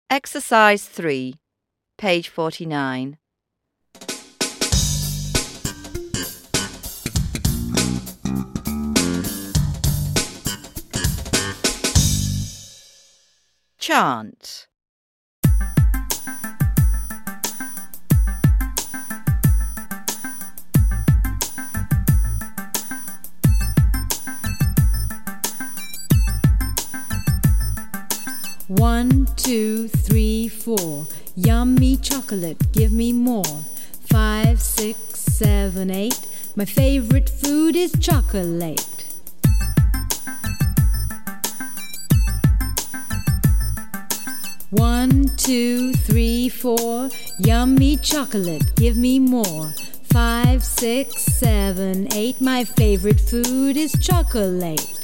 Exercise 3, page 49. Chant. One, two, three, four. Yummy chocolate, give me more. 5, 6, 7, 8. My favorite food is chocolate. One, two, three, four. Yummy chocolate, give me more. 5, 6, 7, 8. My favorite food is chocolate.